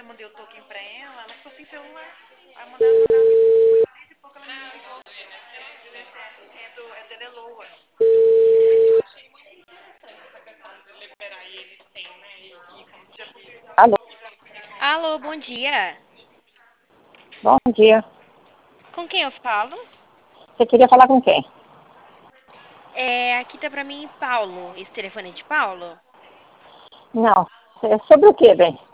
mandei o token pra ela ficou sem celular. Aí eu mandei ela trocar a senha. 10 e pouco ela me ligou. É da Leloa. Eu achei muito interessante essa questão de liberar eles sem, né? E como já Alô, Alô, bom dia. bom dia. Com quem eu falo? Você queria falar com quem? Aqui tá pra mim Paulo. Esse telefone é de Paulo? Não. É sobre o quê, bem?